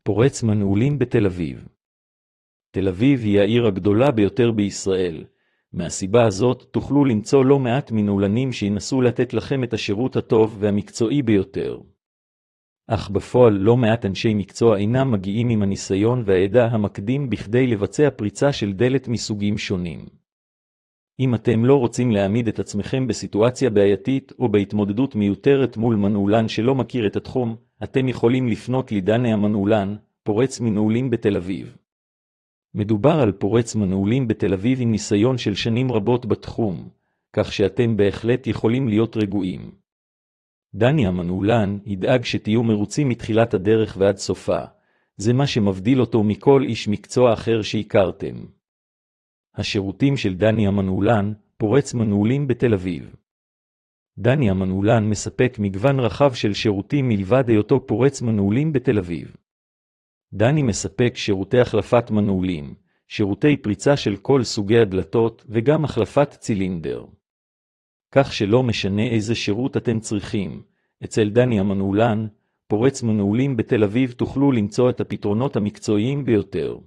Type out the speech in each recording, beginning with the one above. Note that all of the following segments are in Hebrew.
פורץ מנעולים בתל אביב. תל אביב היא העיר הגדולה ביותר בישראל. מהסיבה הזאת תוכלו למצוא לא מעט מנעולנים שינסו לתת לכם את השירות הטוב והמקצועי ביותר. אך בפועל לא מעט אנשי מקצוע אינם מגיעים עם הניסיון והידע המקדים בכדי לבצע פריצה של דלת מסוגים שונים. אם אתם לא רוצים להעמיד את עצמכם בסיטואציה בעייתית או בהתמודדות מיותרת מול מנעולן שלא מכיר את התחום, אתם יכולים לפנות לדני המנעולן, פורץ מנעולים בתל אביב. מדובר על פורץ מנעולים בתל אביב עם ניסיון של שנים רבות בתחום, כך שאתם בהחלט יכולים להיות רגועים. דני המנעולן ידאג שתהיו מרוצים מתחילת הדרך ועד סופה. זה מה שמבדיל אותו מכל איש מקצוע אחר שהכרתם. השירותים של דני המנעולן, פורץ מנעולים בתל אביב. דני המנעולן מספק מגוון רחב של שירותים מלבד היותו פורץ מנעולים בתל אביב. דני מספק שירותי החלפת מנעולים, שירותי פריצה של כל סוגי הדלתות וגם החלפת צילינדר. כך שלא משנה איזה שירות אתם צריכים, אצל דני המנעולן, פורץ מנעולים בתל אביב תוכלו למצוא את הפתרונות המקצועיים ביותר.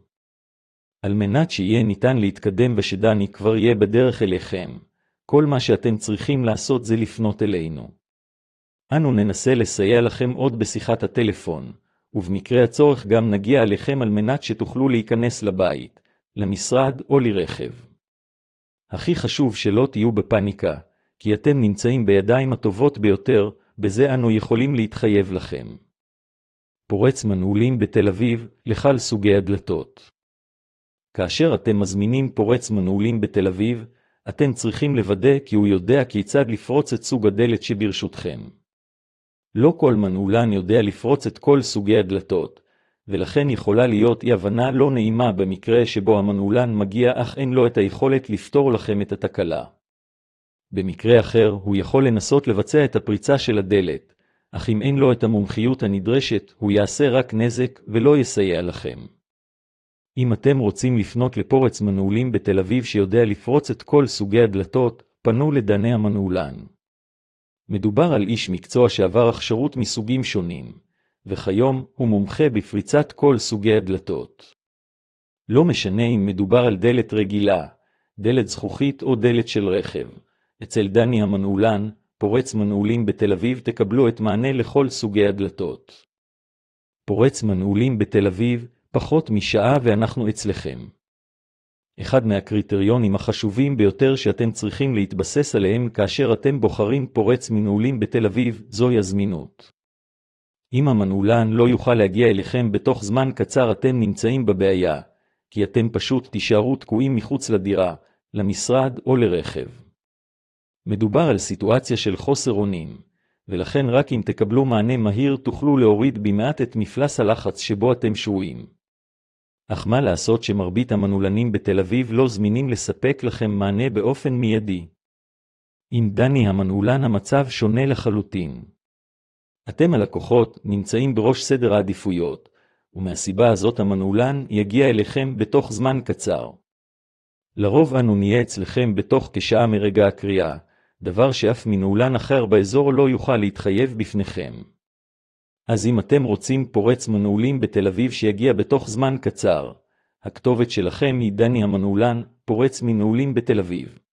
על מנת שיהיה ניתן להתקדם ושדני כבר יהיה בדרך אליכם, כל מה שאתם צריכים לעשות זה לפנות אלינו. אנו ננסה לסייע לכם עוד בשיחת הטלפון, ובמקרה הצורך גם נגיע אליכם על מנת שתוכלו להיכנס לבית, למשרד או לרכב. הכי חשוב שלא תהיו בפניקה, כי אתם נמצאים בידיים הטובות ביותר, בזה אנו יכולים להתחייב לכם. פורץ מנעולים בתל אביב, לכל סוגי הדלתות. כאשר אתם מזמינים פורץ מנעולים בתל אביב, אתם צריכים לוודא כי הוא יודע כיצד לפרוץ את סוג הדלת שברשותכם. לא כל מנעולן יודע לפרוץ את כל סוגי הדלתות, ולכן יכולה להיות אי-הבנה לא נעימה במקרה שבו המנעולן מגיע אך אין לו את היכולת לפתור לכם את התקלה. במקרה אחר הוא יכול לנסות לבצע את הפריצה של הדלת, אך אם אין לו את המומחיות הנדרשת, הוא יעשה רק נזק ולא יסייע לכם. אם אתם רוצים לפנות לפורץ מנעולים בתל אביב שיודע לפרוץ את כל סוגי הדלתות, פנו לדני המנעולן. מדובר על איש מקצוע שעבר הכשרות מסוגים שונים, וכיום הוא מומחה בפריצת כל סוגי הדלתות. לא משנה אם מדובר על דלת רגילה, דלת זכוכית או דלת של רכב. אצל דני המנעולן, פורץ מנעולים בתל אביב תקבלו את מענה לכל סוגי הדלתות. פורץ מנעולים בתל אביב, פחות משעה ואנחנו אצלכם. אחד מהקריטריונים החשובים ביותר שאתם צריכים להתבסס עליהם כאשר אתם בוחרים פורץ מנעולים בתל אביב, זוהי הזמינות. אם המנעולן לא יוכל להגיע אליכם בתוך זמן קצר אתם נמצאים בבעיה, כי אתם פשוט תישארו תקועים מחוץ לדירה, למשרד או לרכב. מדובר על סיטואציה של חוסר אונים, ולכן רק אם תקבלו מענה מהיר תוכלו להוריד במעט את מפלס הלחץ שבו אתם שרויים. אך מה לעשות שמרבית המנעולנים בתל אביב לא זמינים לספק לכם מענה באופן מיידי? עם דני המנעולן המצב שונה לחלוטין. אתם הלקוחות נמצאים בראש סדר העדיפויות, ומהסיבה הזאת המנעולן יגיע אליכם בתוך זמן קצר. לרוב אנו נהיה אצלכם בתוך כשעה מרגע הקריאה, דבר שאף מנעולן אחר באזור לא יוכל להתחייב בפניכם. אז אם אתם רוצים פורץ מנעולים בתל אביב שיגיע בתוך זמן קצר, הכתובת שלכם היא דני המנעולן, פורץ מנעולים בתל אביב.